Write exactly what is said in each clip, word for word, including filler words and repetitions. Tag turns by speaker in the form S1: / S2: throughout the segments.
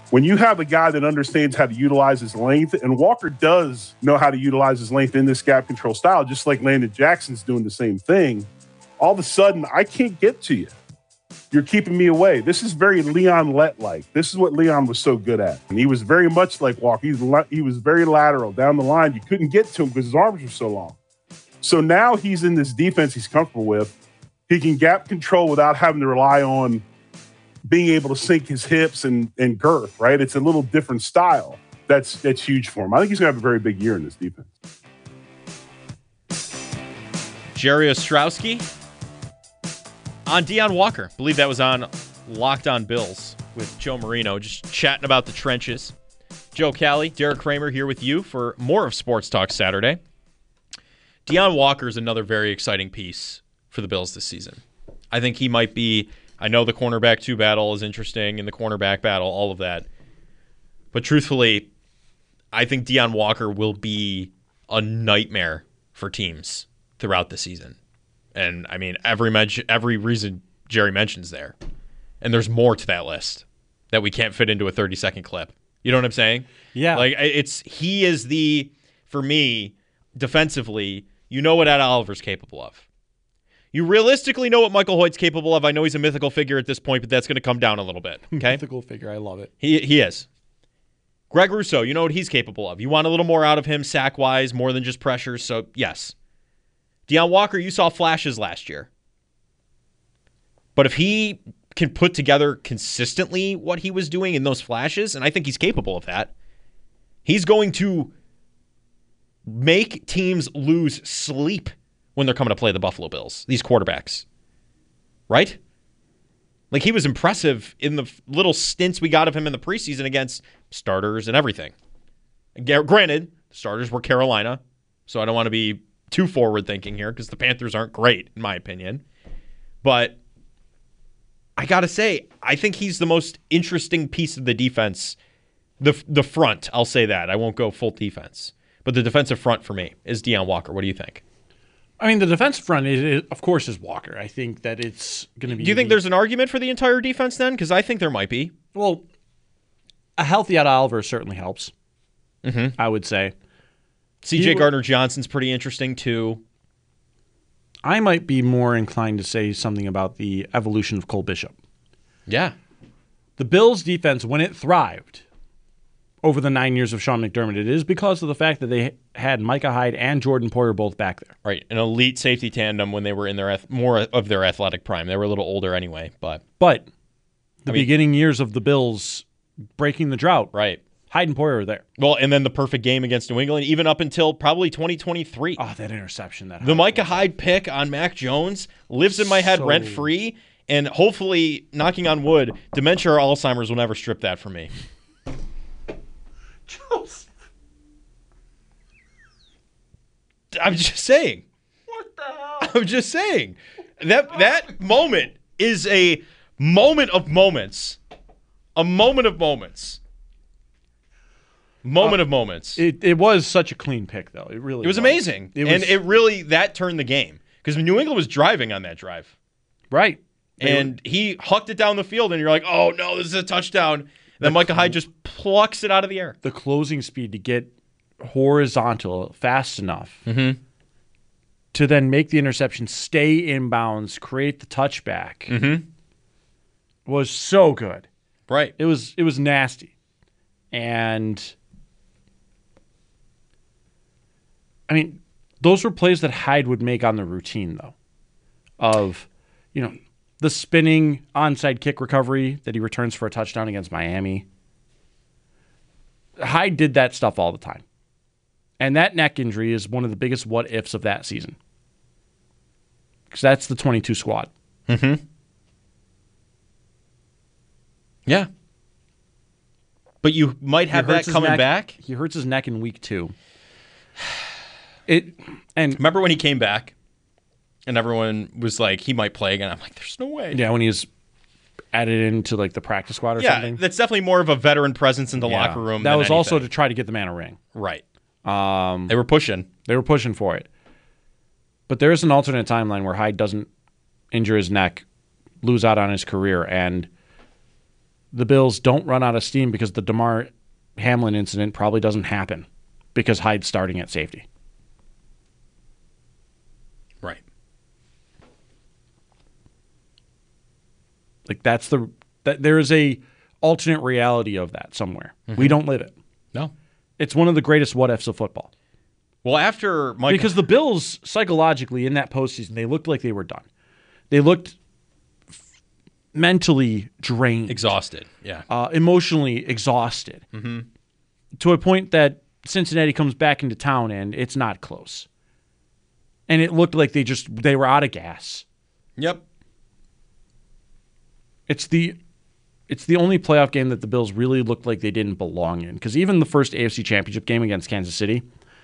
S1: When you have a guy that understands how to utilize his length, and Walker does know how to utilize his length in this gap control style, just like Landon Jackson's doing the same thing, all of a sudden, I can't get to you. You're keeping me away. This is very Leon Lett-like. This is what Leon was so good at. And he was very much like Walker. He was, he was very lateral down the line. You couldn't get to him because his arms were so long. So now he's in this defense he's comfortable with. He can gap control without having to rely on being able to sink his hips and, and girth, right? It's a little different style. That's that's huge for him. I think he's going to have a very big year in this defense.
S2: Jerry Ostrowski on Deion Walker. I believe that was on Locked On Bills with Joe Marino, just chatting about the trenches. Joe Cali, Derek Kramer here with you for more of Sports Talk Saturday. Deion Walker is another very exciting piece for the Bills this season. I think he might be, I know the cornerback two battle is interesting and the cornerback battle, all of that. But truthfully, I think Deion Walker will be a nightmare for teams throughout the season. And I mean, every men- every reason Jerry mentions there. And there's more to that list that we can't fit into a thirty-second clip. You know what I'm saying?
S3: Yeah.
S2: Like, it's, he is the, for me, defensively, you know what Ed Oliver's capable of. You realistically know what Michael Hoyt's capable of. I know he's a mythical figure at this point, but that's going to come down a little bit. Okay?
S3: Mythical figure. I love it.
S2: He he is. Greg Rousseau, you know what he's capable of. You want a little more out of him sack-wise, more than just pressure, so yes. Deion Walker, you saw flashes last year. But if he can put together consistently what he was doing in those flashes, and I think he's capable of that, he's going to make teams lose sleep when they're coming to play the Buffalo Bills, these quarterbacks. Right? Like, he was impressive in the little stints we got of him in the preseason against starters and everything. Granted, the starters were Carolina, so I don't want to be too forward-thinking here because the Panthers aren't great, in my opinion. But I got to say, I think he's the most interesting piece of the defense. The, the front, I'll say that. I won't go full defense. But the defensive front for me is Deion Walker. What do you think?
S3: I mean, the defensive front, is, is, of course, is Walker. I think that it's going to be...
S2: Do you think there's an argument for the entire defense then? Because I think there might be.
S3: Well, a healthy Ed Oliver certainly helps,
S2: mm-hmm.
S3: I would say.
S2: C J Gardner-Johnson's pretty interesting, too.
S3: I might be more inclined to say something about the evolution of Cole Bishop.
S2: Yeah.
S3: The Bills' defense, when it thrived over the nine years of Sean McDermott, it is because of the fact that they had Micah Hyde and Jordan Poyer both back there.
S2: Right, an elite safety tandem when they were in their more of their athletic prime. They were a little older anyway, but
S3: but the
S2: I mean,
S3: beginning years of the Bills breaking the drought,
S2: right?
S3: Hyde and Poyer are there.
S2: Well, and then the perfect game against New England, even up until probably twenty twenty-three.
S3: Oh, that interception! That
S2: the Micah Hyde pick on Mac Jones lives in my head
S3: so...
S2: rent free, and hopefully, knocking on wood, dementia or Alzheimer's will never strip that from me.
S3: Joseph.
S2: I'm just saying.
S3: What the hell?
S2: I'm just saying. That that moment is a moment of moments. A moment of moments. Moment uh, of moments.
S3: It it was such a clean pick, though. It really
S2: It was,
S3: was.
S2: amazing. It was, and it really, that turned the game. Because New England was driving on that drive.
S3: Right.
S2: And were, he hucked it down the field, and you're like, oh, no, this is a touchdown. Then Micah Hyde just plucks it out of the air.
S3: The closing speed to get horizontal fast enough
S2: mm-hmm.
S3: to then make the interception, stay inbounds, create the touchback
S2: mm-hmm.
S3: was so good.
S2: Right.
S3: It was it was nasty. And I mean, those were plays that Hyde would make on the routine, though, of, you know, the spinning onside kick recovery that he returns for a touchdown against Miami. Hyde did that stuff all the time. And that neck injury is one of the biggest what-ifs of that season. Because that's the twenty-two squad.
S2: Mm-hmm. Yeah. But you might have that coming
S3: neck,
S2: back.
S3: He hurts his neck in week two. It and
S2: remember when he came back and everyone was like, he might play again. I'm like, there's no way.
S3: Yeah, when he was added into like the practice squad or
S2: yeah,
S3: something.
S2: Yeah, that's definitely more of a veteran presence in the
S3: yeah.
S2: locker room.
S3: That
S2: than
S3: was
S2: anything.
S3: also to try to get the man a ring.
S2: Right.
S3: Um,
S2: they were pushing.
S3: They were pushing for it. But there is an alternate timeline where Hyde doesn't injure his neck, lose out on his career, and the Bills don't run out of steam because the Damar Hamlin incident probably doesn't happen because Hyde's starting at safety.
S2: Right.
S3: Like that's the that there is a alternate reality of that somewhere. Mm-hmm. We don't live it.
S2: No.
S3: It's one of the greatest what ifs of football.
S2: Well, after Mike,
S3: because the Bills psychologically in that postseason, they looked like they were done. They looked f- mentally drained,
S2: exhausted, yeah,
S3: uh, emotionally exhausted,
S2: mm-hmm.
S3: to a point that Cincinnati comes back into town and it's not close. And it looked like they just they were out of gas.
S2: Yep.
S3: It's the it's the only playoff game that the Bills really looked like they didn't belong in. Because even the first A F C Championship game against Kansas City,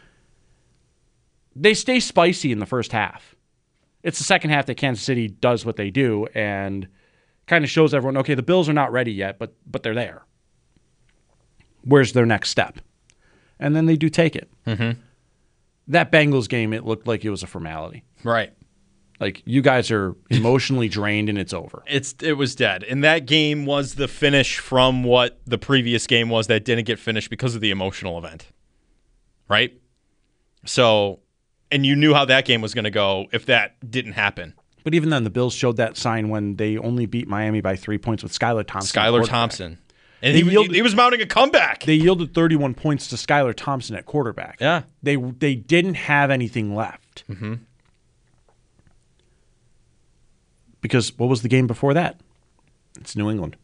S3: they stay spicy in the first half. It's the second half that Kansas City does what they do and kind of shows everyone, okay, the Bills are not ready yet, but but they're there. Where's their next step? And then they do take it.
S2: Mm-hmm.
S3: That Bengals game, it looked like it was a formality.
S2: Right.
S3: Like, you guys are emotionally drained and it's over.
S2: It's It was dead. And that game was the finish from what the previous game was that didn't get finished because of the emotional event. Right? So, and you knew how that game was going to go if that didn't happen.
S3: But even then, the Bills showed that sign when they only beat Miami by three points with Skylar Thompson.
S2: Skylar Thompson. And he, yielded, he was mounting a comeback.
S3: They yielded thirty-one points to Skylar Thompson at quarterback.
S2: Yeah.
S3: They they didn't have anything left.
S2: Mm-hmm.
S3: Because what was the game before that? It's New England.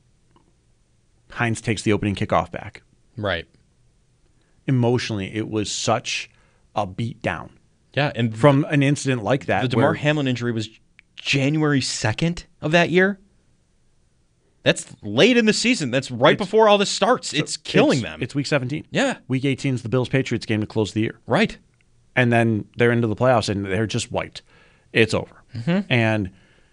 S3: Hines takes the opening kickoff back.
S2: Right.
S3: Emotionally, it was such a beat down.
S2: Yeah, and
S3: from an incident like that.
S2: The Damar Hamlin injury was January second of that year. That's late in the season. That's right it's, before all this starts. It's so killing
S3: it's,
S2: them.
S3: It's week seventeen.
S2: Yeah.
S3: Week eighteen is the Bills-Patriots game to close the year.
S2: Right.
S3: And then they're into the playoffs, and they're just wiped. It's over.
S2: Mm-hmm.
S3: And,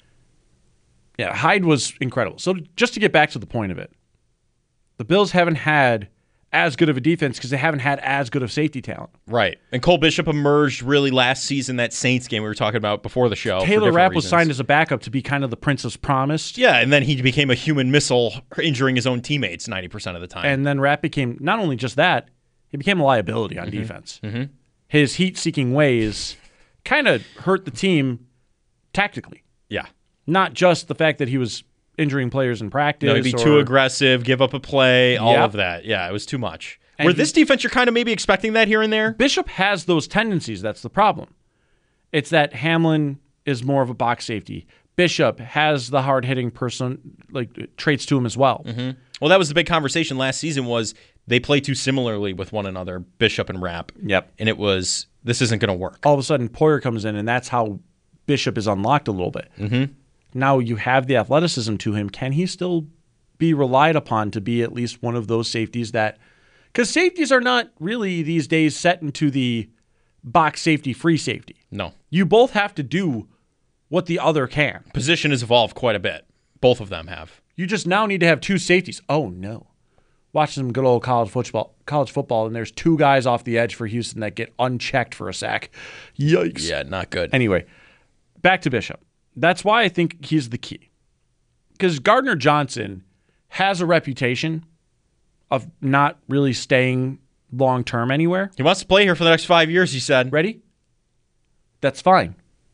S3: yeah, Hyde was incredible. So just to get back to the point of it, the Bills haven't had as good of a defense because they haven't had as good of safety talent.
S2: Right. And Cole Bishop emerged really last season, that Saints game we were talking about before the show.
S3: Taylor Rapp
S2: reasons.
S3: was signed as a backup to be kind of the Princess Promised.
S2: Yeah, and then he became a human missile, injuring his own teammates ninety percent of the time.
S3: And then Rapp became, not only just that, he became a liability on mm-hmm. defense.
S2: Mm-hmm.
S3: His heat-seeking ways kind of hurt the team tactically.
S2: Yeah.
S3: Not just the fact that he was injuring players in practice.
S2: No, he'd be
S3: or,
S2: too aggressive, give up a play, all
S3: yep.
S2: of that. Yeah, it was too much.
S3: And
S2: Where this defense, you're kind of maybe expecting that here and there.
S3: Bishop has those tendencies. That's the problem. It's that Hamlin is more of a box safety. Bishop has the hard-hitting person like traits to him as well.
S2: Mm-hmm. Well, that was the big conversation last season was they play too similarly with one another, Bishop and Rapp.
S3: Yep.
S2: And it was, this isn't going to work.
S3: All of a sudden, Poyer comes in, and that's how Bishop is unlocked a little bit.
S2: Mm-hmm.
S3: Now you have the athleticism to him. Can he still be relied upon to be at least one of those safeties that – because safeties are not really these days set into the box safety, free safety.
S2: No.
S3: You both have to do what the other can.
S2: Position has evolved quite a bit. Both of them have.
S3: You just now need to have two safeties. Oh, no. Watch some good old college football, college football, and there's two guys off the edge for Houston that get unchecked for a sack. Yikes.
S2: Yeah, not good.
S3: Anyway, back to Bishop. That's why I think he's the key. Because Gardner Johnson has a reputation of not really staying long-term anywhere.
S2: He wants to play here for the next five years, he said.
S3: Ready? That's fine.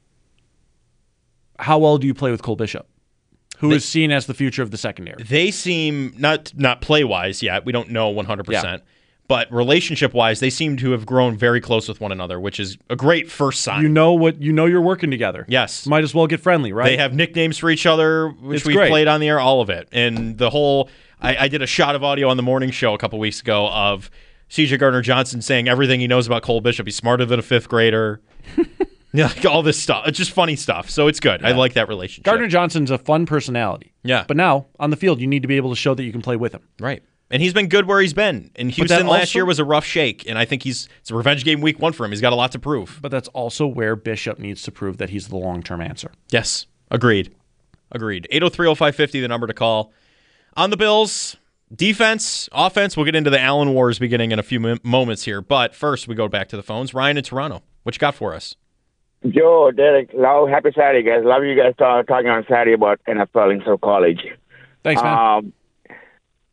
S3: How well do you play with Cole Bishop, who they, is seen as the future of the secondary?
S2: They seem, not not play-wise yet, we don't know one hundred percent, yeah. but relationship-wise, they seem to have grown very close with one another, which is a great first sign.
S3: You know what? You know you're working together.
S2: Yes.
S3: Might as well get friendly, right?
S2: They have nicknames for each other, which we played on the air, all of it. And the whole... I, I did a shot of audio on the morning show a couple weeks ago of C J Gardner-Johnson saying everything he knows about Cole Bishop. He's smarter than a fifth grader. Yeah, like all this stuff. It's just funny stuff. So it's good. Yeah. I like that relationship.
S3: Gardner-Johnson's a fun personality.
S2: Yeah.
S3: But now, on the field, you need to be able to show that you can play with him.
S2: Right. And he's been good where he's been. And Houston last
S3: also,
S2: year was a rough shake. And I think he's it's a revenge game week one for him. He's got a lot to prove.
S3: But that's also where Bishop needs to prove that he's the long-term answer.
S2: Yes. Agreed. Agreed. eight oh three oh five five oh, the number to call. On the Bills... Defense, offense, we'll get into the Allen Wars beginning in a few m- moments here. But first, we go back to the phones. Ryan in Toronto, what you got for us?
S4: Joe, Derek, love, happy Saturday, guys. Love you guys talk, talking on Saturday about N F L instead of college.
S3: Thanks, man. Um,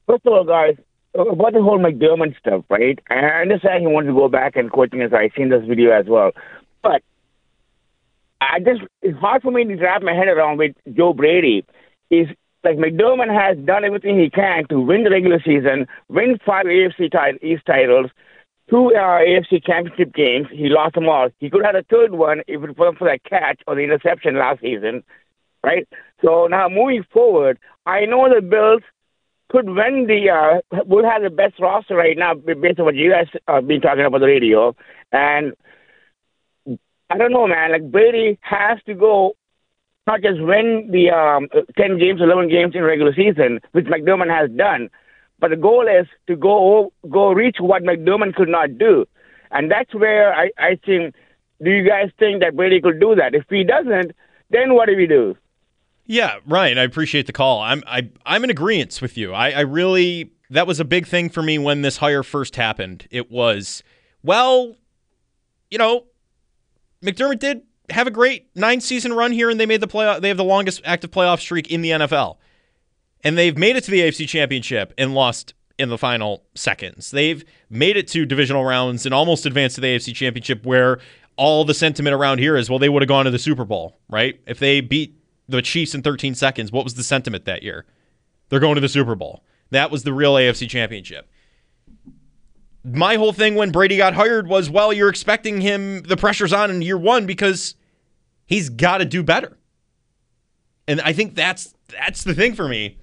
S4: First of all, guys, about the whole McDermott stuff, right? I understand he wanted to go back and coaching as I've seen this video as well. But I just, it's hard for me to wrap my head around with Joe Brady. Is like McDermott has done everything he can to win the regular season, win five A F C tit- East titles, two uh, A F C championship games. He lost them all. He could have had a third one if it wasn't for that catch or the interception last season, right? So now moving forward, I know the Bills could win the, uh, will have the best roster right now based on what you guys have been talking about the radio. And I don't know, man, like Brady has to go not just win the um, ten games, eleven games in regular season, which McDermott has done, but the goal is to go go reach what McDermott could not do. And that's where I, I think, do you guys think that Brady could do that? If he doesn't, then what do we do?
S2: Yeah, Ryan, I appreciate the call. I'm I, I'm in agreement with you. I, I really, that was a big thing for me when this hire first happened. It was, well, you know, McDermott did have a great nine-season run here, and they made the playoff. They have the longest active playoff streak in the N F L. And they've made it to the A F C Championship and lost in the final seconds. They've made it to divisional rounds and almost advanced to the A F C Championship, where all the sentiment around here is, well, they would have gone to the Super Bowl, right? If they beat the Chiefs in thirteen seconds, what was the sentiment that year? They're going to the Super Bowl. That was the real A F C Championship. My whole thing when Brady got hired was, well, you're expecting him, the pressure's on in year one because he's got to do better. And I think that's that's the thing for me.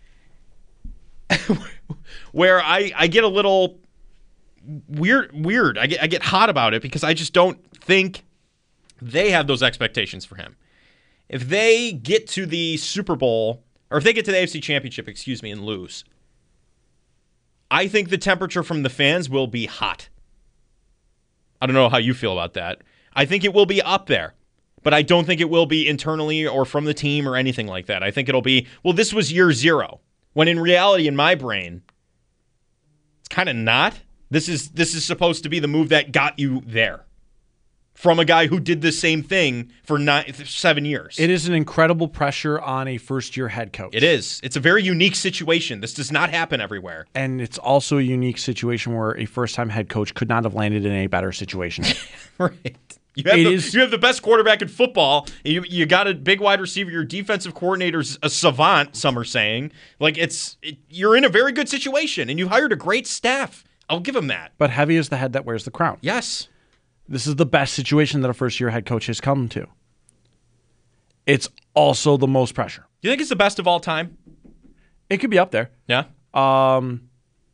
S2: Where I, I get a little weird weird. I get I get hot about it because I just don't think they have those expectations for him. If they get to the Super Bowl, or if they get to the A F C Championship, excuse me, and lose, I think the temperature from the fans will be hot. I don't know how you feel about that. I think it will be up there, but I don't think it will be internally or from the team or anything like that. I think it'll be, well, this was year zero, when in reality, in my brain, it's kind of not. This is this is supposed to be the move that got you there from a guy who did the same thing for nine, seven years.
S3: It is an incredible pressure on a first-year head coach.
S2: It is. It's a very unique situation. This does not happen everywhere.
S3: And it's also a unique situation where a first-time head coach could not have landed in a better situation.
S2: Right. You have,
S3: It
S2: the,
S3: is-
S2: you have the best quarterback in football. You you got a big wide receiver. Your defensive coordinator's a savant, some are saying. Like, it's it, you're in a very good situation, and you hired a great staff. I'll give him that.
S3: But heavy is the head that wears the crown.
S2: Yes.
S3: This is the best situation that a first-year head coach has come to. It's also the most pressure.
S2: Do you think it's the best of all time?
S3: It could be up there.
S2: Yeah.
S3: Um,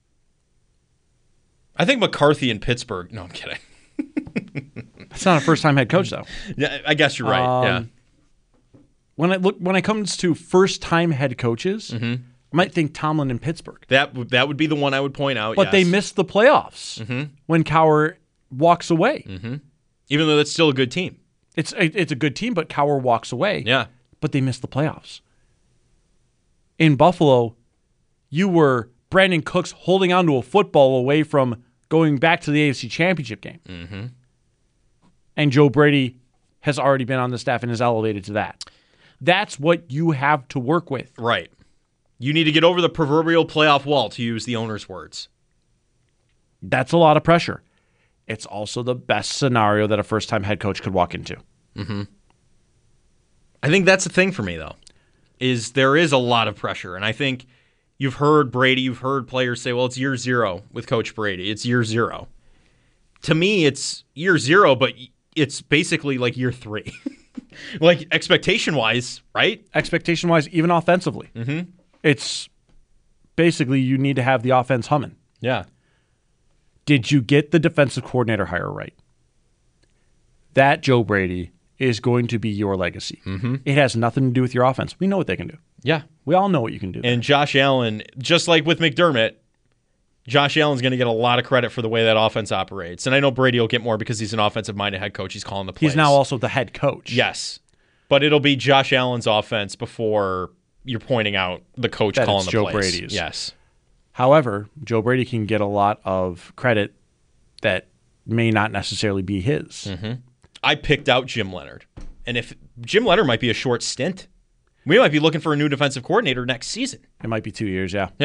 S2: I think McCarthy in Pittsburgh. No, I'm kidding.
S3: it's not a first-time head coach, though.
S2: Yeah, I guess you're right. yeah.
S3: Um, When it look when it comes to first-time head coaches,
S2: Mm-hmm.
S3: I might think Tomlin in Pittsburgh.
S2: That would that would be the one I would point out.
S3: But
S2: yes.
S3: they missed the playoffs
S2: Mm-hmm.
S3: when Cowher walks away.
S2: Mm-hmm. Even though that's still a good team.
S3: It's it's a good team, but Cowher walks away.
S2: Yeah.
S3: But they missed the playoffs. In Buffalo, you were Brandon Cooks holding onto a football away from going back to the A F C Championship game.
S2: Mm-hmm.
S3: And Joe Brady has already been on the staff and is elevated to that. That's what you have to work with.
S2: Right. You need to get over the proverbial playoff wall, to use the owner's words.
S3: That's a lot of pressure. It's also the best scenario that a first-time head coach could walk into.
S2: Mm-hmm. I think that's the thing for me, though, is there is a lot of pressure. And I think you've heard Brady, you've heard players say, well, it's year zero with Coach Brady. It's year zero. To me, it's year zero, but it's basically like year three. Like, expectation-wise, right?
S3: Expectation-wise, even offensively.
S2: Mm-hmm.
S3: It's basically you need to have the offense humming.
S2: Yeah.
S3: Did you get the defensive coordinator hire right? That, Joe Brady, is going to be your legacy.
S2: Mm-hmm.
S3: It has nothing to do with your offense. We know what they can do.
S2: Yeah.
S3: We all know what you can do.
S2: And Josh Allen, just like with McDermott, Josh Allen's going to get a lot of credit for the way that offense operates. And I know Brady will get more because he's an offensive-minded head coach. He's calling the plays.
S3: He's now also the head coach.
S2: Yes. But it'll be Josh Allen's offense before you're pointing out the coach
S3: That
S2: calling
S3: it's
S2: the
S3: Joe
S2: plays.
S3: Brady's.
S2: Yes.
S3: However, Joe Brady can get a lot of credit that may not necessarily be his.
S2: Mm-hmm. I picked out Jim Leonard. And if Jim Leonard might be a short stint, we might be looking for a new defensive coordinator next season.
S3: It might be two years, yeah.
S2: Yeah?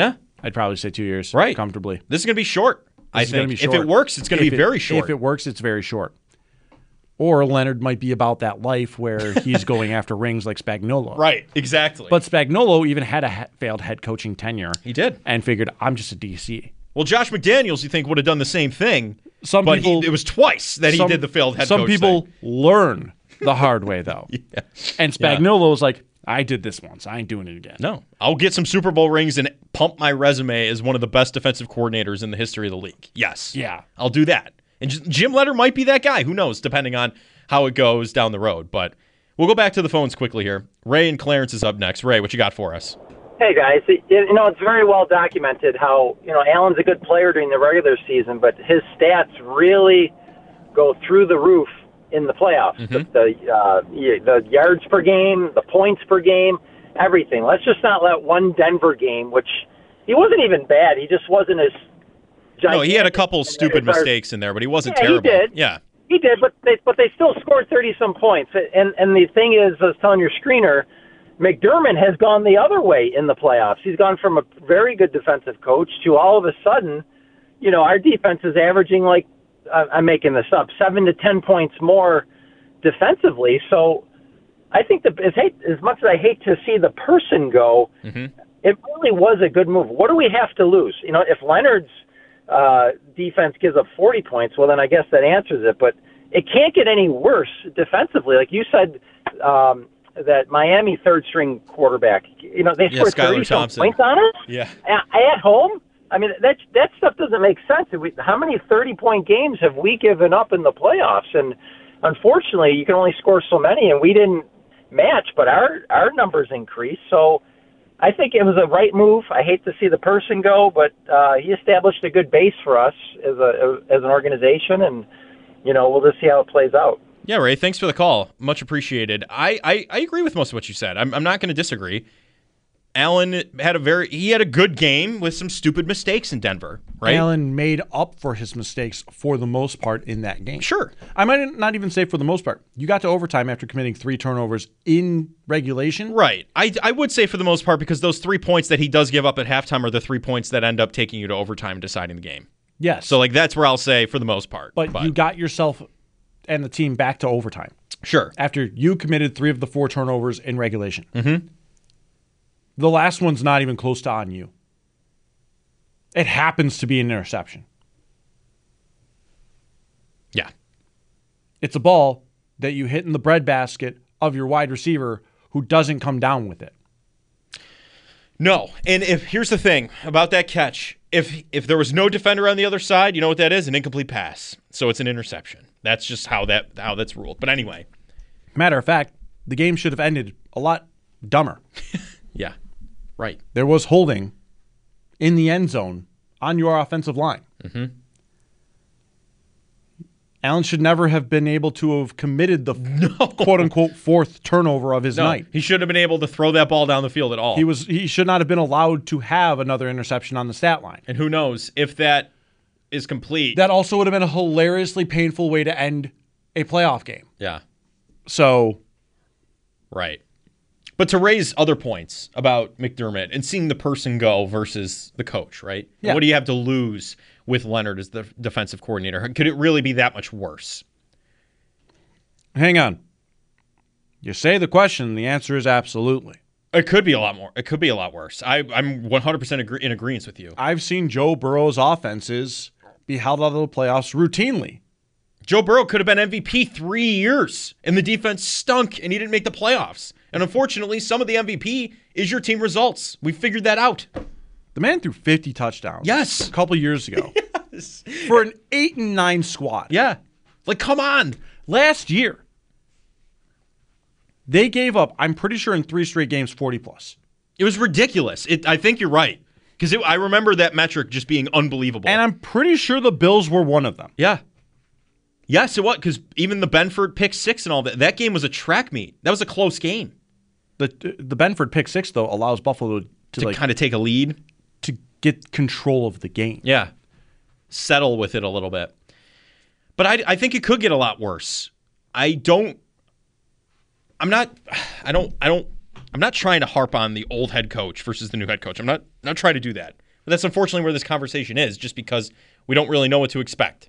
S3: I'd probably say two years.
S2: Right.
S3: Comfortably.
S2: This is going to be short, I
S3: This is gonna
S2: think.
S3: be
S2: If
S3: short.
S2: it works, it's going to
S3: If
S2: be
S3: it-
S2: very short.
S3: If it works, it's very short. Or Leonard might be about that life where he's going after rings like Spagnuolo.
S2: Right, exactly.
S3: But Spagnuolo even had a ha- failed head coaching tenure.
S2: he did.
S3: And figured, I'm just a D C.
S2: Well, Josh McDaniels, you think, would have done the same thing.
S3: Some
S2: but
S3: people,
S2: he, it was twice that
S3: some-
S2: he did the failed head
S3: Some
S2: coach
S3: people
S2: thing.
S3: learn the hard way, though.
S2: Yeah.
S3: And Spagnuolo was like, I did this once. I ain't doing it again.
S2: No, I'll get some Super Bowl rings and pump my resume as one of the best defensive coordinators in the history of the league. Yes.
S3: Yeah.
S2: I'll do that. And just, Jim Leonard might be that guy. Who knows, depending on how it goes down the road. But we'll go back to the phones quickly here. Ray and Clarence is up next. Ray, what you got for us?
S5: Hey, guys. It, you know, it's very well documented how, you know, Allen's a good player during the regular season, but his stats really go through the roof in the playoffs.
S2: Mm-hmm.
S5: The, the, uh, the yards per game, the points per game, everything. Let's just not let one Denver game, which he wasn't even bad. He just wasn't as gigantic.
S2: No, he had a couple stupid
S5: as our-
S2: mistakes in there, but he wasn't
S5: Yeah, he
S2: terrible.
S5: did.
S2: Yeah.
S5: He did, but they but they still scored thirty some points. And and the thing is, I was telling your screener, McDermott has gone the other way in the playoffs. He's gone from a very good defensive coach to all of a sudden, you know, our defense is averaging like uh, I'm making this up, seven to ten points more defensively. So I think that as hate as much as I hate to see the person go,
S2: Mm-hmm.
S5: it really was a good move. What do we have to lose? You know, if Leonard's uh, defense gives up forty points, well, then I guess that answers it. But it can't get any worse defensively. Like you said, um, that Miami third-string quarterback, you know, they
S2: Yeah,
S5: scored
S2: Skylar
S5: thirty some
S2: Thompson.
S5: points on us
S2: Yeah.
S5: at, at home. I mean, that that stuff doesn't make sense. We, how many thirty-point games have we given up in the playoffs? And unfortunately, you can only score so many, and we didn't match, but our our numbers increased. So I think it was a right move. I hate to see the person go, but uh, he established a good base for us as a as an organization, and you know we'll just see how it plays out.
S2: Yeah, Ray, thanks for the call. Much appreciated. I, I, I agree with most of what you said. I'm, I'm not going to disagree. Allen had a very he had a good game with some stupid mistakes in Denver, right?
S3: Allen made up for his mistakes for the most part in that game.
S2: Sure.
S3: I might not even say for the most part. You got to overtime after committing three turnovers in regulation.
S2: Right. I, I would say for the most part because those three points that he does give up at halftime are the three points that end up taking you to overtime and deciding the game.
S3: Yes.
S2: So like that's where I'll say for the most part.
S3: but, you got yourself and the team back to overtime
S2: sure.
S3: after you committed three of the four turnovers in regulation.
S2: Mm-hmm.
S3: The last one's not even close to on you. It happens to be an interception.
S2: Yeah.
S3: It's a ball that you hit in the breadbasket of your wide receiver who doesn't come down with it.
S2: No. And if here's the thing about that catch, if if there was no defender on the other side, you know what that is? An incomplete pass. So it's an interception. That's just how that how that's ruled. But anyway.
S3: Matter of fact, the game should have ended a lot dumber.
S2: Yeah. Right.
S3: There was holding in the end zone on your offensive line.
S2: Mm-hmm.
S3: Allen should never have been able to have committed the no. quote-unquote fourth turnover of his
S2: No,
S3: night.
S2: he shouldn't have been able to throw that ball down the field at all.
S3: He was he should not have been allowed to have another interception on the stat line.
S2: And who knows if that is complete.
S3: That also would have been a hilariously painful way to end a playoff game.
S2: Yeah.
S3: So,
S2: right. But to raise other points about McDermott and seeing the person go versus the coach, right?
S3: Yeah.
S2: What do you have to lose with Leonard as the defensive coordinator? Could it really be that much worse?
S3: hang on. You say the question, the answer is absolutely.
S2: It could be a lot more. It could be a lot worse. I, I'm one hundred percent agree, in agreement with you.
S3: I've seen Joe Burrow's offenses be held out of the playoffs routinely.
S2: Joe Burrow could have been M V P three years, and the defense stunk, and he didn't make the playoffs. And unfortunately, some of the M V P is your team results. We figured that out.
S3: The man threw fifty touchdowns.
S2: Yes.
S3: A couple years ago.
S2: Yes.
S3: For an eight and nine squad.
S2: Yeah. Like, come on.
S3: Last year, they gave up, I'm pretty sure in three straight games, forty plus.
S2: It was ridiculous. It, I think you're right. Because I remember that metric just being unbelievable.
S3: And I'm pretty sure the Bills were one of them.
S2: Yeah. Yes, it was. Because even the Benford pick six and all that, that game was a track meet. That was a close game.
S3: The the Benford pick six, though, allows Buffalo to,
S2: To
S3: like,
S2: kind of take a lead.
S3: to get control of the game.
S2: Yeah. Settle with it a little bit. But I, I think it could get a lot worse. I don't I'm not I don't I don't I'm not trying to harp on the old head coach versus the new head coach. I'm not not trying to do that. But that's unfortunately where this conversation is, just because we don't really know what to expect.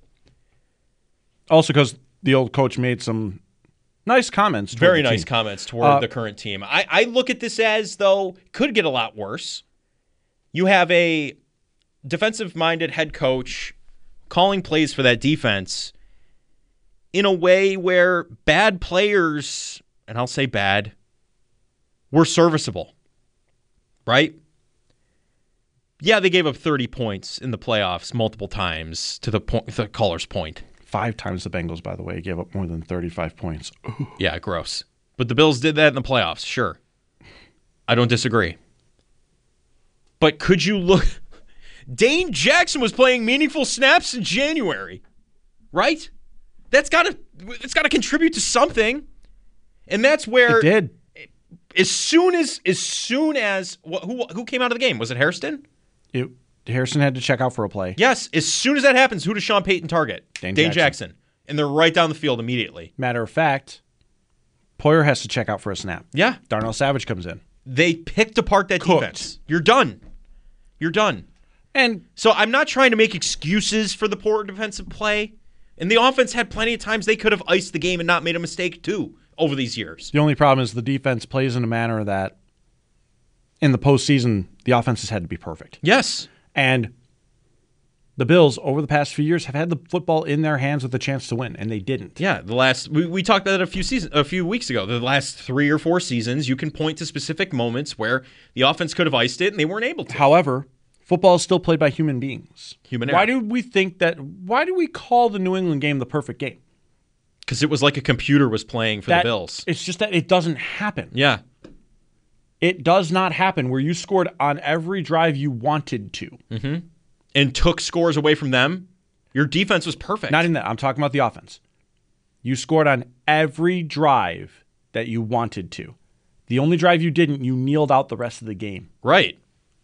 S3: Also because the old coach made some nice comments.
S2: Very
S3: the
S2: nice
S3: team.
S2: comments toward
S3: Uh,
S2: the current team. I, I look at this as, though, could get a lot worse. You have a defensive-minded head coach calling plays for that defense in a way where bad players, and I'll say bad, were serviceable, right? Yeah, they gave up thirty points in the playoffs multiple times, to the point, the caller's point.
S3: Five times the Bengals, by the way, gave up more than thirty-five points. Ooh.
S2: Yeah, gross. But the Bills did that in the playoffs, sure. I don't disagree. But could you look... Dane Jackson was playing meaningful snaps in January, right? That's got to it's got to contribute to something. And that's where...
S3: It did.
S2: As soon as... As soon as... Who, who came out of the game? Was it Hairston?
S3: It, Harrison had to check out for a play.
S2: Yes. As soon as that happens, who does Sean Payton target?
S3: Dane,
S2: Dane
S3: Jackson.
S2: Jackson. And they're right down the field immediately.
S3: Matter of fact, Poyer has to check out for a snap.
S2: Yeah.
S3: Darnell Savage comes in.
S2: They picked apart that
S3: Cooked.
S2: defense. You're done. You're done.
S3: And
S2: So I'm not trying to make excuses for the poor defensive play. And the offense had plenty of times they could have iced the game and not made a mistake too over these years.
S3: the only problem is the defense plays in a manner that in the postseason, the offense has had to be perfect.
S2: Yes.
S3: And the Bills, over the past few years, have had the football in their hands with a chance to win, and they didn't.
S2: Yeah, the last we, we talked about it a few seasons a few weeks ago. The last three or four seasons, you can point to specific moments where the offense could have iced it and they weren't able to.
S3: However, football is still played by human beings.
S2: Human
S3: Why
S2: error.
S3: do we think that? Why do we call the New England game the perfect game?
S2: Because it was like a computer was playing for
S3: That-
S2: the Bills.
S3: It's just that it doesn't happen.
S2: Yeah.
S3: It does not happen where you scored on every drive you wanted to.
S2: And took scores away from them. Your defense was perfect.
S3: Not in that. I'm talking about the offense. You scored on every drive that you wanted to. The only drive you didn't, you kneeled out the rest of the game.
S2: Right.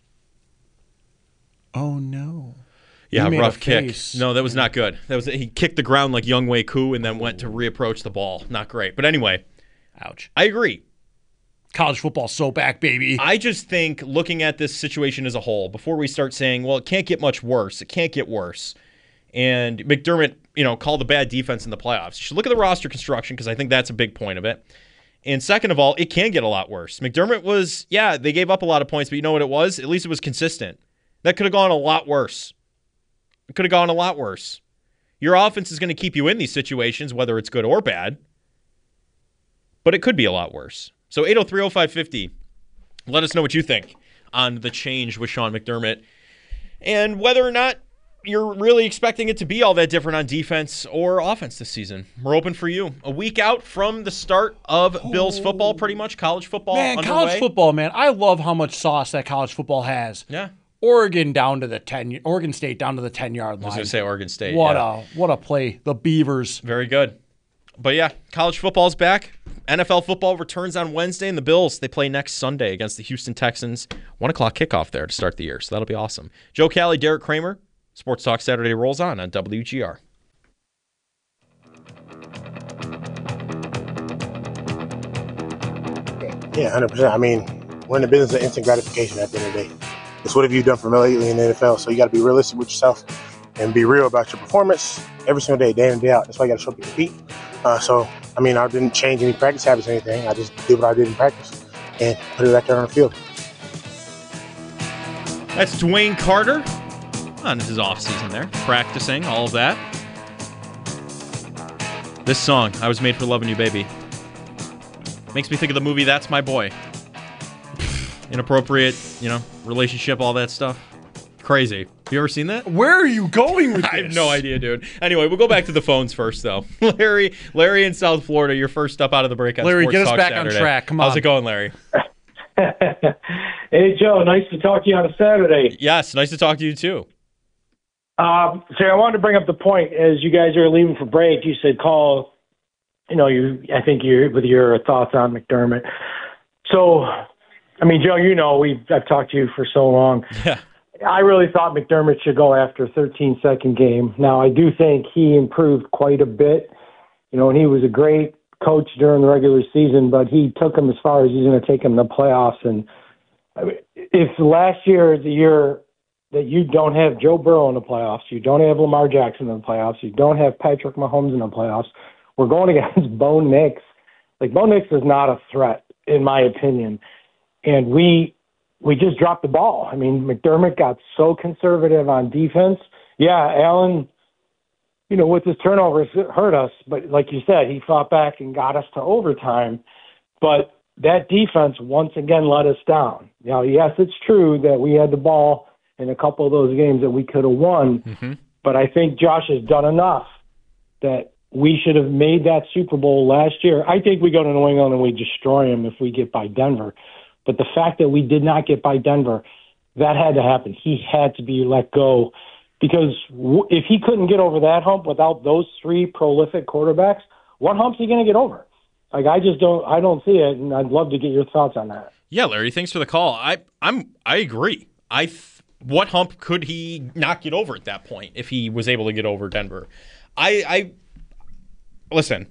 S3: Oh, no.
S2: Yeah,
S3: You made
S2: rough
S3: a
S2: kick.
S3: face.
S2: No, that was not good. That was he kicked the ground like Young Wei Koo and then went to reapproach the ball. Not great. But anyway,
S3: Ouch.
S2: I agree.
S3: College football's so back, baby.
S2: I just think looking at this situation as a whole, before we start saying, well, it can't get much worse, it can't get worse, and McDermott, you know, called the bad defense in the playoffs. You should look at the roster construction because I think that's a big point of it. And second of all, it can get a lot worse. McDermott was, yeah, they gave up a lot of points, but you know what it was? At least it was consistent. That could have gone a lot worse. It could have gone a lot worse. Your offense is going to keep you in these situations, whether it's good or bad, but it could be a lot worse. So eight oh three oh five fifty, let us know what you think on the change with Sean McDermott and whether or not you're really expecting it to be all that different on defense or offense this season. We're open for you. A week out from the start of Bills football, pretty much, college football
S3: Man,
S2: underway.
S3: college football, man. I love how much sauce that college football has.
S2: Yeah.
S3: Oregon down to the ten. Oregon State down to the ten yard line.
S2: I was going to say Oregon State.
S3: What
S2: yeah.
S3: a what a play. The Beavers.
S2: Very good. But yeah, college football's back. N F L football returns on Wednesday, and the Bills, they play next Sunday against the Houston Texans. One o'clock kickoff there to start the year, so that'll be awesome. Joe Cali, Derek Kramer, Sports Talk Saturday rolls on on W G R.
S6: Yeah, one hundred percent. I mean, we're in the business of instant gratification at the end of the day. It's what have you done for me lately in the N F L? So you got to be realistic with yourself and be real about your performance every single day, day in and day out. That's why you got to show up your feet. Uh, so, I mean, I didn't change any practice habits or anything. I just did what I did in practice and put it back there on the field.
S2: That's Dwayne Carter on his offseason there, practicing, all of that. This song, I Was Made for Loving You, Baby, makes me think of the movie That's My Boy. Inappropriate, you know, relationship, all that stuff. Crazy. You ever seen that?
S3: Where are you going with this?
S2: I have no idea, dude. Anyway, we'll go back to the phones first, though. Larry, Larry in South Florida, you're first up out of the break on
S3: Larry,
S2: Sports
S3: get us
S2: Talk
S3: back on
S2: Saturday.
S3: track. Come on.
S2: How's it going, Larry?
S5: Hey, Joe, nice to talk to you on a Saturday.
S2: Yes, nice to talk to you, too.
S5: Um, so I wanted to bring up the point as you guys are leaving for break. You said call, you know, you. I think you with your thoughts on McDermott. So, I mean, Joe, you know, we I've talked to you for so long.
S2: Yeah.
S5: I really thought McDermott should go after a thirteen-second game. Now, I do think he improved quite a bit. You know, and he was a great coach during the regular season, but he took him as far as he's going to take him to the playoffs. And I mean, if last year is the year
S7: that you don't have Joe Burrow in the playoffs, you don't have Lamar Jackson in the playoffs, you don't have Patrick Mahomes in the playoffs. We're going against Bo Nix. Like, Bo Nix is not a threat, in my opinion. And we we just dropped the ball. I mean, McDermott got so conservative on defense. Yeah, Allen, you know, with his turnovers, it hurt us. But like you said, he fought back and got us to overtime. But that defense once again let us down. Now, yes, it's true that we had the ball in a couple of those games that we could have won. Mm-hmm. But I think Josh has done enough that we should have made that Super Bowl last year. I think we go to New England and we destroy them if we get by Denver. But the fact that we did not get by Denver, that had to happen. He had to be let go because w- if he couldn't get over that hump without those three prolific quarterbacks, what hump's he going to get over? Like, I just don't, I don't see it, and I'd love to get your thoughts on that.
S2: Yeah, Larry, thanks for the call. I, I'm, I agree. I, th- what hump could he not get over at that point if he was able to get over Denver? I, I, listen.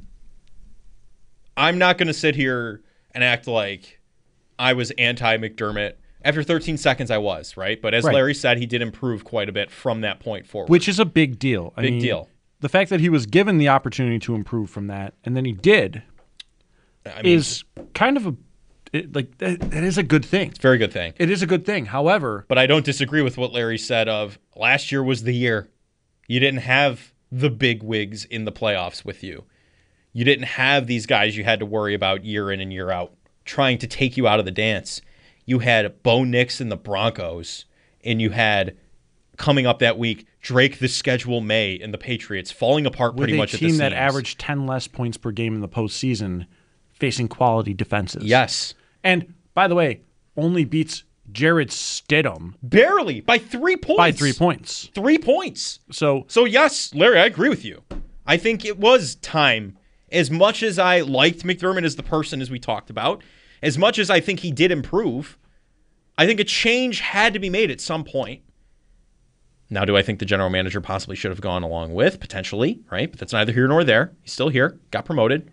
S2: I'm not going to sit here and act like I was anti-McDermott. After thirteen seconds, I was, right? But as
S3: right.
S2: Larry said, he did improve quite a bit from that point forward.
S3: Which is a big deal. I
S2: big
S3: mean,
S2: deal.
S3: The fact that he was given the opportunity to improve from that, and then he did, I mean, is kind of a it, like it, it is a good thing.
S2: It's a very good thing.
S3: It is a good thing. However,
S2: but I don't disagree with what Larry said of last year was the year. You didn't have the big wigs in the playoffs with you. You didn't have these guys you had to worry about year in and year out trying to take you out of the dance. You had Bo Nix and the Broncos, and you had coming up that week Drake the Schedule May and the Patriots falling apart
S3: with
S2: pretty much at the
S3: seams.
S2: seams.
S3: With a team that averaged ten less points per game in the postseason, facing quality defenses.
S2: Yes.
S3: And, by the way, only beats Jared Stidham.
S2: Barely. By three points.
S3: By three points.
S2: Three points.
S3: So,
S2: so yes, Larry, I agree with you. I think it was time. As much as I liked McDermott as the person, as we talked about, as much as I think he did improve, I think a change had to be made at some point. Now, do I think the general manager possibly should have gone along with? Potentially, right? But that's neither here nor there. He's still here. Got promoted.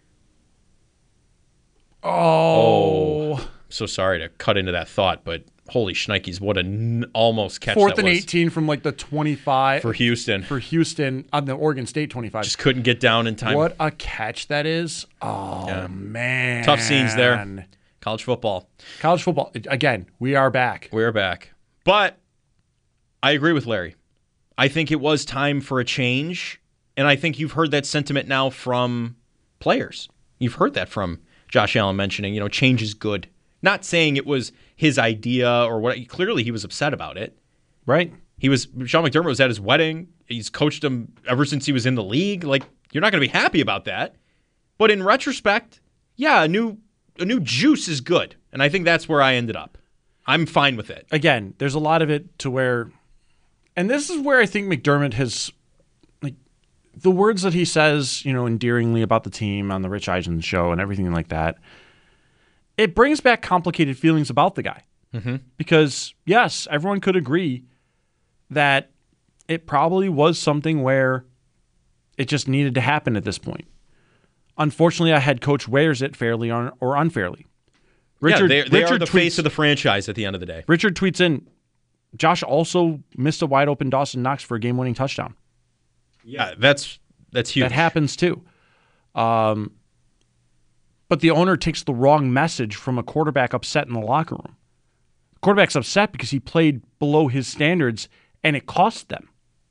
S3: Oh.
S2: oh so sorry to cut into that thought, but holy shnikes, what an almost catch
S3: Fourth
S2: that
S3: and
S2: was.
S3: eighteen from like the twenty-five.
S2: For Houston.
S3: For Houston on the Oregon State twenty-five.
S2: Just couldn't get down in time.
S3: What a catch that is. Oh, yeah. man.
S2: Tough scenes there. College football.
S3: College football. Again, we are back.
S2: We are back. But I agree with Larry. I think it was time for a change, and I think you've heard that sentiment now from players. You've heard that from Josh Allen mentioning, you know, change is good. Not saying it was his idea or what. Clearly, he was upset about it.
S3: Right.
S2: He was. Sean McDermott was at his wedding. He's coached him ever since he was in the league. Like, you're not going to be happy about that. But in retrospect, yeah, a new a new juice is good, and I think that's where I ended up. I'm fine with it.
S3: Again, there's a lot of it to where, and this is where I think McDermott has, like, the words that he says, you know, endearingly about the team on the Rich Eisen show and everything like that. It brings back complicated feelings about the guy.
S2: Mm-hmm.
S3: Because, yes, everyone could agree that it probably was something where it just needed to happen at this point. Unfortunately, a head coach wears it fairly or unfairly.
S2: Richard, yeah, they, they Richard are the tweets, face of the franchise at the end of the day.
S3: Richard tweets in, Josh also missed a wide-open Dawson Knox for a game-winning touchdown.
S2: Yeah, that's that's huge.
S3: That happens, too. Um... But the owner takes the wrong message from a quarterback upset in the locker room. The quarterback's upset because he played below his standards, and it cost them.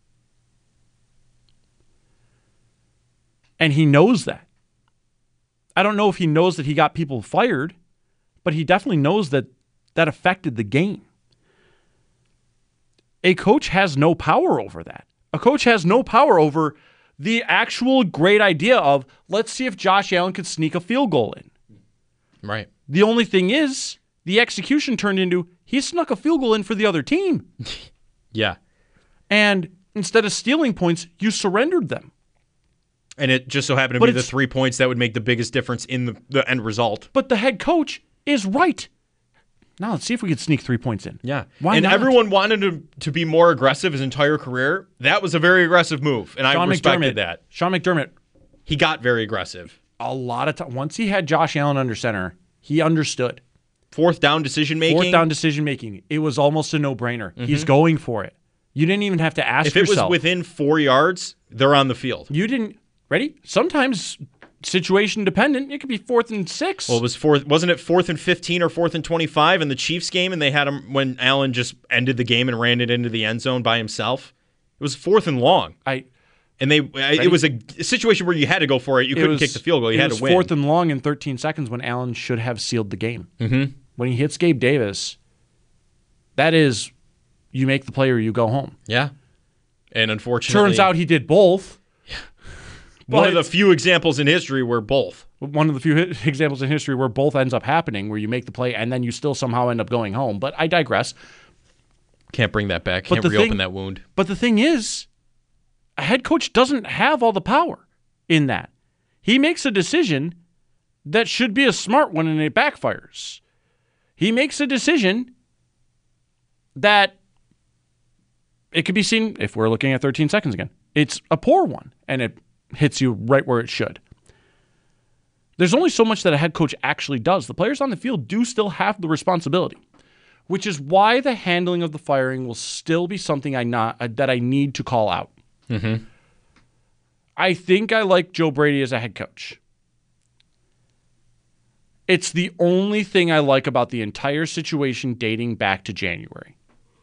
S3: And he knows that. I don't know if he knows that he got people fired, but he definitely knows that that affected the game. A coach has no power over that. A coach has no power over the actual great idea of, let's see if Josh Allen could sneak a field goal in.
S2: Right.
S3: The only thing is, the execution turned into, he snuck a field goal in for the other team.
S2: Yeah.
S3: And instead of stealing points, you surrendered them.
S2: And it just so happened to
S3: but
S2: be the three points that would make the biggest difference in the, the end result.
S3: But the head coach is right. Now let's see if we could sneak three points in.
S2: Yeah.
S3: Why
S2: and
S3: not?
S2: everyone wanted him to be more aggressive his entire career. That was a very aggressive move, and Sean I respected
S3: McDermott,
S2: that.
S3: Sean McDermott.
S2: He got very aggressive.
S3: A lot of time. Once he had Josh Allen under center, he understood.
S2: Fourth down decision making.
S3: Fourth down decision making. It was almost a no-brainer. Mm-hmm. He's going for it. You didn't even have to ask
S2: yourself. If it
S3: yourself.
S2: was within four yards, they're on the field.
S3: You didn't. Ready? Sometimes situation dependent. It could be fourth and six.
S2: Well, it was fourth. Wasn't it fourth and fifteen or fourth and twenty-five in the Chiefs game? And they had him when Allen just ended the game and ran it into the end zone by himself. It was fourth and long.
S3: I.
S2: And they, Ready? It was a situation where you had to go for it. You couldn't
S3: was,
S2: kick the field goal. You
S3: it
S2: had
S3: was
S2: to win.
S3: Fourth and long in thirteen seconds when Allen should have sealed the game.
S2: Mm-hmm.
S3: When he hits Gabe Davis, that is, you make the play or you go home.
S2: Yeah. And unfortunately,
S3: turns out he did both.
S2: Yeah. One of the few examples in history where both.
S3: One of the few examples in history where both ends up happening, where you make the play and then you still somehow end up going home. But I digress.
S2: Can't bring that back. Can't reopen thing, that wound.
S3: But the thing is, a head coach doesn't have all the power in that. He makes a decision that should be a smart one and it backfires. He makes a decision that it could be seen, if we're looking at thirteen seconds again, it's a poor one, and it hits you right where it should. There's only so much that a head coach actually does. The players on the field do still have the responsibility, which is why the handling of the firing will still be something I not uh, that I need to call out.
S2: Mm-hmm.
S3: I think I like Joe Brady as a head coach. It's the only thing I like about the entire situation dating back to January.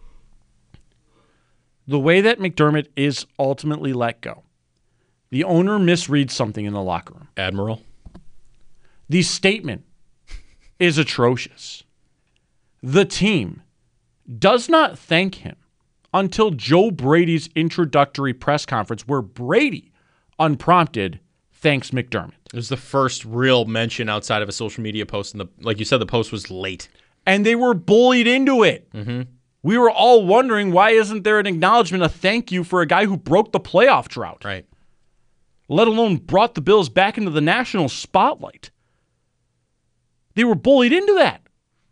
S3: The way that McDermott is ultimately let go. The owner misreads something in the locker room.
S2: Admiral.
S3: The statement is atrocious. The team does not thank him until Joe Brady's introductory press conference where Brady, unprompted, thanks McDermott.
S2: It was the first real mention outside of a social media post. And the, like you said, the post was late.
S3: And they were bullied into it.
S2: Mm-hmm.
S3: We were all wondering, why isn't there an acknowledgement, a thank you for a guy who broke the playoff drought?
S2: Right.
S3: Let alone brought the Bills back into the national spotlight. They were bullied into that.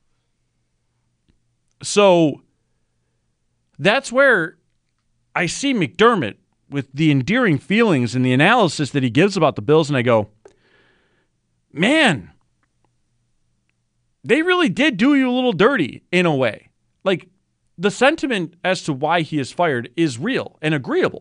S3: So that's where I see McDermott with the endearing feelings and the analysis that he gives about the Bills, and I go, man, they really did do you a little dirty in a way. Like, the sentiment as to why he is fired is real and agreeable.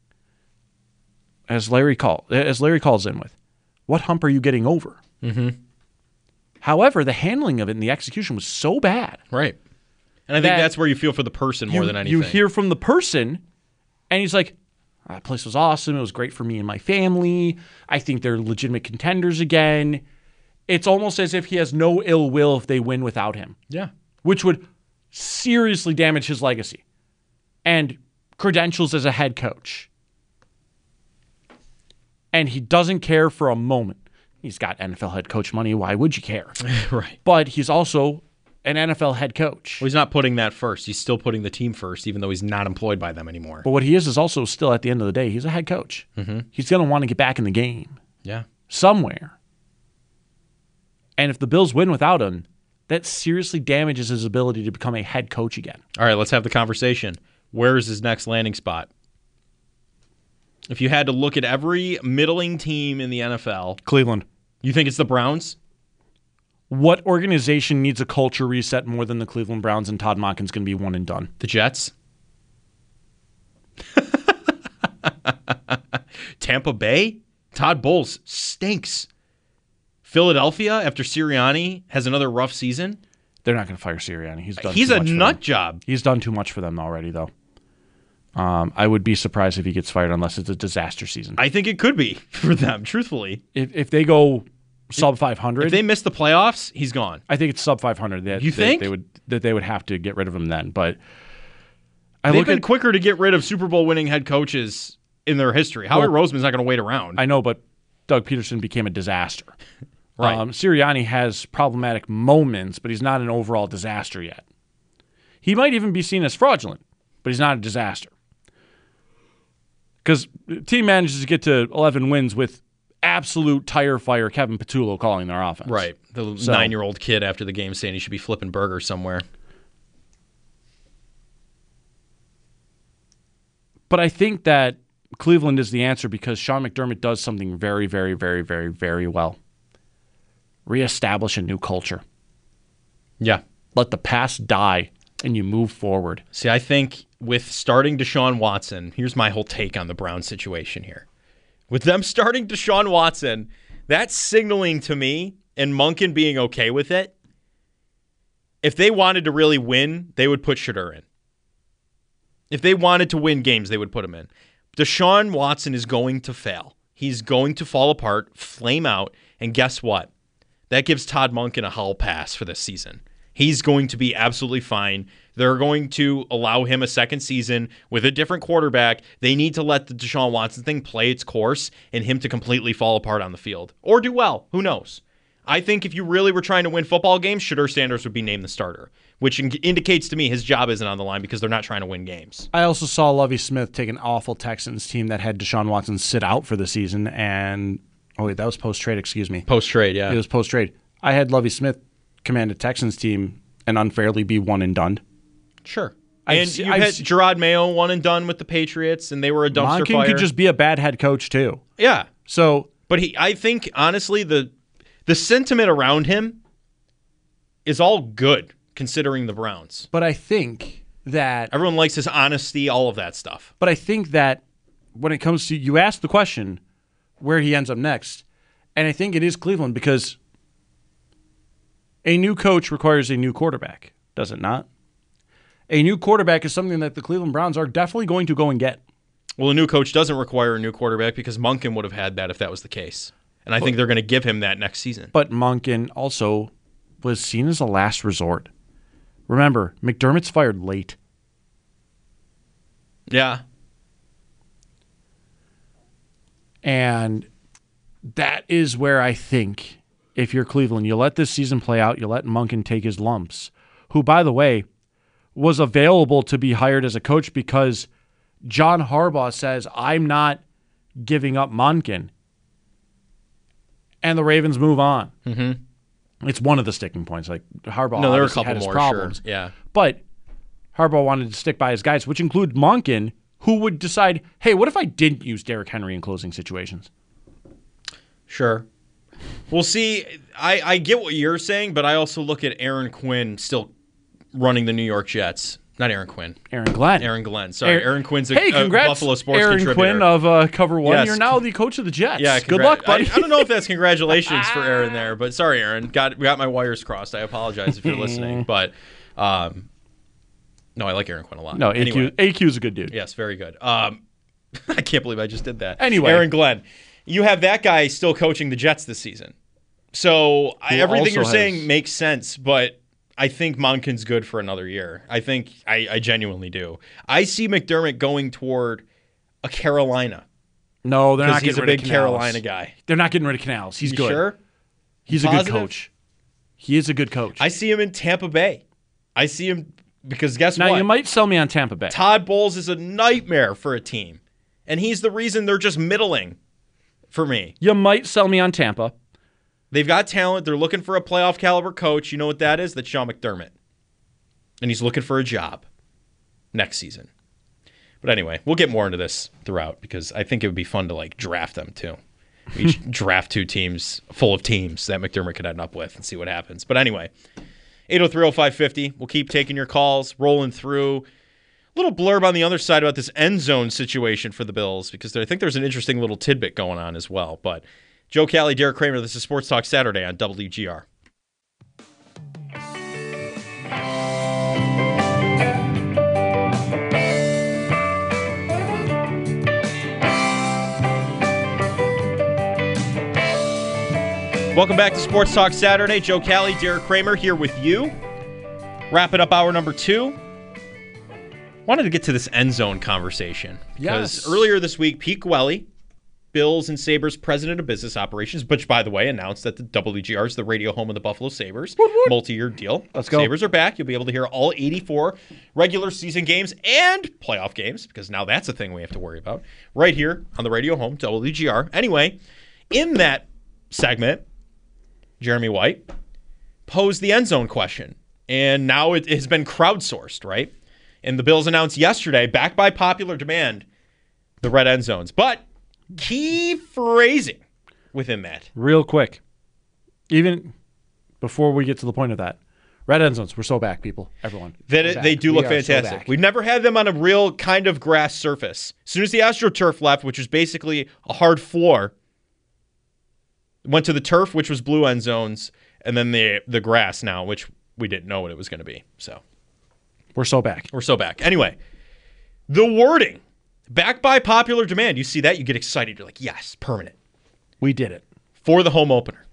S3: As Larry call, as Larry calls in with, what hump are you getting over?
S2: Mm-hmm.
S3: However, the handling of it and the execution was so bad.
S2: Right. And I think that that's where you feel for the person more
S3: you,
S2: than anything.
S3: You hear from the person, and he's like, that place was awesome. It was great for me and my family. I think they're legitimate contenders again. It's almost as if he has no ill will if they win without him.
S2: Yeah.
S3: Which would seriously damage his legacy and credentials as a head coach. And he doesn't care for a moment. He's got N F L head coach money. Why would you care?
S2: Right.
S3: But he's also an N F L head coach.
S2: Well, he's not putting that first. He's still putting the team first, even though he's not employed by them anymore.
S3: But what he is is also still, at the end of the day, he's a head coach.
S2: Mm-hmm.
S3: He's going to want to get back in the game.
S2: Yeah.
S3: Somewhere. And if the Bills win without him, that seriously damages his ability to become a head coach again.
S2: All right, let's have the conversation. Where is his next landing spot? If you had to look at every middling team in the N F L,
S3: Cleveland.
S2: You think it's the Browns?
S3: What organization needs a culture reset more than the Cleveland Browns, and Todd Monken's going to be one and done?
S2: The Jets? Tampa Bay? Todd Bowles stinks. Philadelphia, after Sirianni has another rough season?
S3: They're not going to fire Sirianni. He's done
S2: He's
S3: too
S2: a
S3: much for
S2: nut
S3: them.
S2: job.
S3: He's done too much for them already, though. Um, I would be surprised if he gets fired unless it's a disaster season.
S2: I think it could be for them, truthfully.
S3: If if they go sub five hundred,
S2: if they miss the playoffs, he's gone.
S3: I think it's sub five hundred. That,
S2: you
S3: they,
S2: think
S3: they would that they would have to get rid of him then? But I
S2: they've
S3: look
S2: been
S3: at,
S2: quicker to get rid of Super Bowl winning head coaches in their history. Howie
S3: well,
S2: Roseman's not going to wait around.
S3: I know, but Doug Peterson became a disaster.
S2: Right.
S3: Um, Sirianni has problematic moments, but he's not an overall disaster yet. He might even be seen as fraudulent, but he's not a disaster. Because the team manages to get to eleven wins with absolute tire fire Kevin Patullo calling their offense.
S2: Right. The
S3: So-
S2: nine-year-old kid after the game saying he should be flipping burgers somewhere.
S3: But I think that Cleveland is the answer because Sean McDermott does something very, very, very, very, very well. Reestablish a new culture.
S2: Yeah.
S3: Let the past die, and you move forward.
S2: See, I think with starting Deshaun Watson, here's my whole take on the Browns situation here. With them starting Deshaun Watson, that's signaling to me, and Monken being okay with it, if they wanted to really win, they would put Shedeur in. If they wanted to win games, they would put him in. Deshaun Watson is going to fail. He's going to fall apart, flame out, and guess what? That gives Todd Monken a hall pass for this season. He's going to be absolutely fine. They're going to allow him a second season with a different quarterback. They need to let the Deshaun Watson thing play its course and him to completely fall apart on the field. Or do well. Who knows? I think if you really were trying to win football games, Shedeur Sanders would be named the starter, which in- indicates to me his job isn't on the line because they're not trying to win games.
S3: I also saw Lovie Smith take an awful Texans team that had Deshaun Watson sit out for the season. And, oh, wait, that was post-trade, excuse me.
S2: Post-trade, yeah.
S3: It was post-trade. I had Lovie Smith command a Texans team and unfairly be one and done.
S2: Sure.
S3: I've
S2: And
S3: se-
S2: you
S3: I've
S2: had
S3: se-
S2: Gerard Mayo one and done with the Patriots, and they were a dumpster
S3: Monken
S2: fire.
S3: could just be a bad head coach, too.
S2: Yeah.
S3: So,
S2: But he, I think, honestly, the the sentiment around him is all good, considering the Browns.
S3: but I think that
S2: Everyone likes his honesty, all of that stuff.
S3: But I think that when it comes to, you ask the question where he ends up next, and I think it is Cleveland because a new coach requires a new quarterback, does it not? A new quarterback is something that the Cleveland Browns are definitely going to go and get.
S2: Well, a new coach doesn't require a new quarterback because Monken would have had that if that was the case. And I think they're going to give him that next season.
S3: But Monken also was seen as a last resort. Remember, McDermott's fired late.
S2: Yeah.
S3: And that is where I think, if you're Cleveland, you let this season play out, you let Monken take his lumps, who, by the way, was available to be hired as a coach because John Harbaugh says, I'm not giving up Monken. And the Ravens move on.
S2: Mm-hmm.
S3: It's one of the sticking points. Like Harbaugh
S2: No, there were a
S3: obviously
S2: couple
S3: had his
S2: more,
S3: problems.
S2: sure. Yeah.
S3: But Harbaugh wanted to stick by his guys, which include Monken, who would decide, hey, what if I didn't use Derrick Henry in closing situations?
S2: Sure. Well, see, I, I get what you're saying, but I also look at Aaron Quinn still running the New York Jets. Not Aaron Quinn.
S3: Aaron Glenn.
S2: Aaron Glenn. Sorry,
S3: Aaron,
S2: Aaron Quinn's a,
S3: hey,
S2: a
S3: congrats,
S2: Buffalo Sports
S3: Aaron
S2: contributor.
S3: Quinn of uh, Cover One.
S2: Yes.
S3: You're now the coach of the Jets.
S2: Yeah,
S3: good
S2: congrat-
S3: luck, buddy.
S2: I, I don't know if that's congratulations for Aaron there, but sorry, Aaron. Got got my wires crossed. I apologize if you're listening, but um, no, I like Aaron Quinn a lot.
S3: No, A Q,
S2: anyway,
S3: A Q is a good dude.
S2: yes, very good. Um, I can't believe I just did that.
S3: Anyway.
S2: Aaron Glenn, you have that guy still coaching the Jets this season, so I,
S3: Who
S2: everything
S3: also
S2: you're
S3: has-
S2: saying makes sense, but. I think Monken's good for another year. I think I, I genuinely do. I see McDermott going toward a Carolina
S3: No, they're not
S2: because
S3: getting
S2: he's a
S3: rid
S2: big
S3: of Canals.
S2: Carolina guy.
S3: They're not getting rid of Canals. He's
S2: You
S3: good.
S2: Sure?
S3: He's a
S2: Positive?
S3: good coach. He is a good coach.
S2: I see him in Tampa Bay. I see him because guess
S3: now,
S2: what?
S3: you might sell me on Tampa Bay.
S2: Todd Bowles is a nightmare for a team, and he's the reason they're just middling for me.
S3: You might sell me on Tampa.
S2: They've got talent. They're looking for a playoff caliber coach. You know what that is? That's Sean McDermott. And he's looking for a job next season. But anyway, we'll get more into this throughout because I think it would be fun to like draft them too. Each draft two teams full of teams that McDermott could end up with and see what happens. But anyway, eight oh three oh five fifty. We'll keep taking your calls, rolling through. A little blurb on the other side about this end zone situation for the Bills because I think there's an interesting little tidbit going on as well. But Joe Cali, Derek Kramer, this is Sports Talk Saturday on W G R. Welcome back to Sports Talk Saturday. Joe Cali, Derek Kramer here with you. Wrapping up hour number two. Wanted to get to this end zone conversation. Because
S3: Yes.
S2: earlier this week, Pete Gwelly, Bills and Sabres president of business operations, which, by the way, announced that the W G R is the radio home of the Buffalo Sabres. Multi-year deal.
S3: Let's go.
S2: Sabres are back. You'll be able to hear all eighty-four regular season games and playoff games, because now that's a thing we have to worry about, right here on the radio home, W G R. Anyway, in that segment, Jeremy White posed the end zone question, and now it has been crowdsourced, right? And the Bills announced yesterday, back by popular demand, the red end zones. But key phrasing within that.
S3: Real quick, even before we get to the point of that, Red end zones. We're so back, people. Everyone.
S2: They,
S3: We're
S2: they
S3: back.
S2: do
S3: We
S2: look
S3: are so
S2: fantastic.
S3: back.
S2: We've never had them on a real kind of grass surface. As soon as the AstroTurf left, which was basically a hard floor, went to the turf, which was blue end zones, and then the the grass now, which we didn't know what it was going to be. So
S3: We're so back.
S2: we're so back. Anyway, the wording, back by popular demand. You see that, you get excited. You're like, yes, permanent.
S3: We did it.
S2: For the home opener.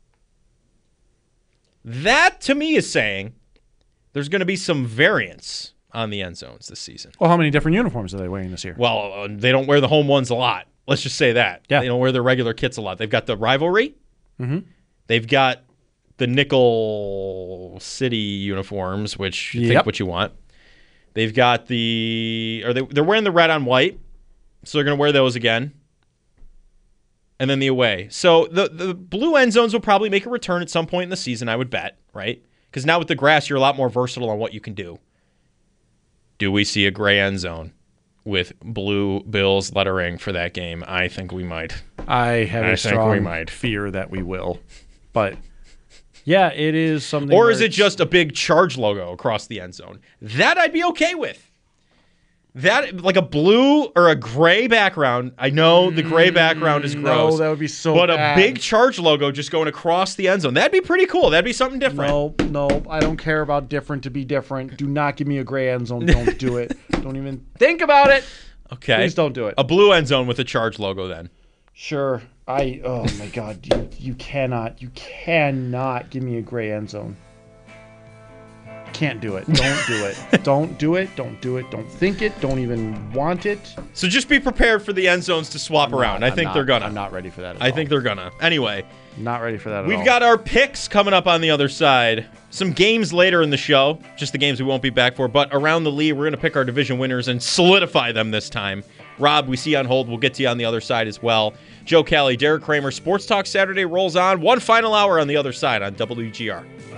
S2: That, to me, is saying there's going to be some variance on the end zones this season.
S3: Well, how many different uniforms are they wearing this year?
S2: Well, uh, they don't wear the home ones a lot. Let's just say that.
S3: Yeah.
S2: They don't wear their regular kits a lot. They've got the rivalry.
S3: Mm-hmm.
S2: They've got the Nickel City uniforms, which you
S3: Yep.
S2: think what you want. They've got the... Are they, they're wearing the red on white, so they're going to wear those again. And then the away. So the, the blue end zones will probably make a return at some point in the season, I would bet, right? Because now with the grass, you're a lot more versatile on what you can do. Do we see a gray end zone with blue Bills lettering for that game? I think we might.
S3: I have
S2: I
S3: a
S2: think
S3: strong
S2: we might.
S3: fear that we will. But, yeah, it is something.
S2: Or
S3: where
S2: is it
S3: it's-
S2: just a big charge logo across the end zone? That I'd be okay with. That, like a blue or a gray background. I know the gray background is gross.
S3: No, that would be so
S2: But
S3: bad.
S2: a big charge logo just going across the end zone. That'd be pretty cool. That'd be something different.
S3: No, no, I don't care about different to be different. Do not give me a gray end zone. Don't do it. Don't even think about it.
S2: Okay.
S3: Please don't do it.
S2: A blue end zone with a charge logo then.
S3: Sure. I, oh my God. You, you cannot, you cannot give me a gray end zone. Can't do it. Don't do it. Don't do it. Don't do it. Don't think it. Don't even want it.
S2: So just be prepared for the end zones to swap
S3: I'm
S2: around.
S3: not-
S2: I
S3: I'm
S2: think
S3: not-
S2: they're gonna.
S3: I'm not ready for that at
S2: I
S3: all.
S2: think they're gonna. Anyway,
S3: Not ready for that at all.
S2: we've got our picks coming up on the other side. Some games later in the show, just the games we won't be back for, but around the league, we're going to pick our division winners and solidify them this time. Rob, we see you on hold. We'll get to you on the other side as well. Joe Kelly, Derek Kramer, Sports Talk Saturday rolls on. One final hour on the other side on W G R.